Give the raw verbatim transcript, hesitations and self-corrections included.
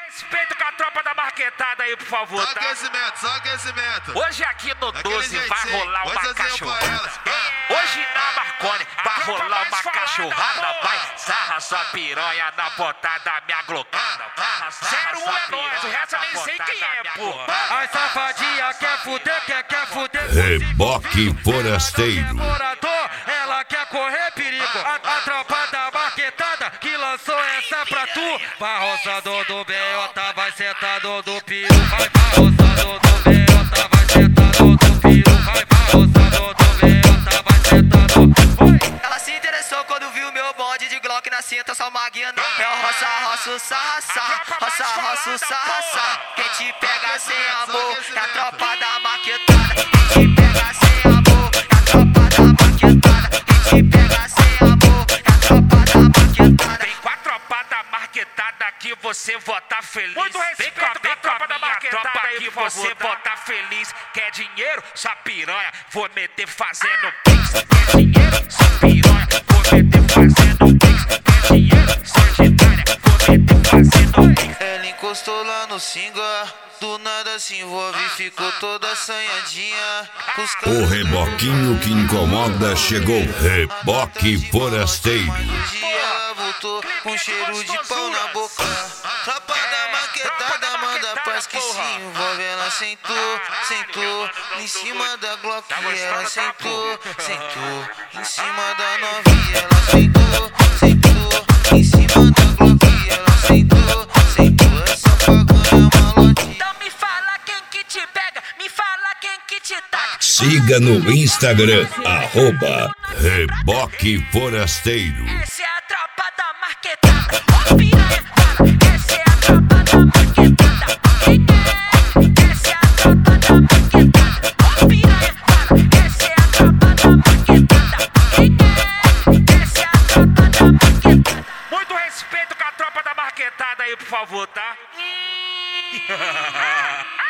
respeito com a tropa da marquetada aí, por favor, Só tá? aquecimento, só aquecimento. Hoje aqui no Daquele doze vai jeitinho. rolar uma Coisazinha pra cachorrada. elas. Hoje na Marconi vai tropa rolar mais uma falada, cachorrada. porra. Vai, sarra sua piranha na pontada da minha glocada. Sarra, sarra zero um sua é nóis, o resto eu nem piranha sei na quem pontada é, da minha porra. glocada. As safadinha quer fuder, quer, quer fuder. Reboque forasteiro. Morador, ela quer correr perigo. A, a tropa da marquetada que lançou essa pra tu. Vai roçado do B J, vai sentado do piro. Vai, vai roçado do B J, vai sentado do piro. Vai, vai roçado do B J, vai sentado. Ela se interessou quando viu meu bonde de Glock na cinta, só maguinha não. É o roça, roça, sarra, sarra, roça, roça, sarra, sarra. Quem te pega sem amor é a tropa da marquetada. Quem te pega sem amor é a tropa da marquetada. Quem te pega sem amor é a tropa da marquetada. Vem com a tropa da marquetada que você vota feliz. Muito Vem respeito com a, com vem a com a tropa da minha marquetada tropa aí, que por favor, você tá? vota feliz. Quer dinheiro? Sua piranha, vou meter fazendo pix. Quer dinheiro? Sua piranha, vou meter fazendo pix. Quer dinheiro? Sagitária, vou meter fazendo pix. Ela encostou lá no singa, do nada se envolve, ficou toda assanhadinha. Os O reboquinho que incomoda chegou. Reboque forasteiro. E ela voltou com cheiro de pau na boca. Tropa da marquetada manda paz que se envolve. Ela sentou, sentou em cima da Glock. Ela sentou, sentou em cima da novinha. Ela sentou, sentou em cima da Glock. Ela sentou, sentou. Essa faganha é malote. Então me fala quem que te pega, me fala quem que te taca. Siga no Instagram, arroba Reboque Forasteiro. Essa é a tropa da marquetada. Ó piranha, fala, essa é a tropa da marquetada. Quem é? Essa é a tropa da marquetada. Ó piranha, fala, essa é a tropa da marquetada. Quem é? Essa é a tropa da marquetada. Muito respeito com a tropa da marquetada aí, por favor, tá?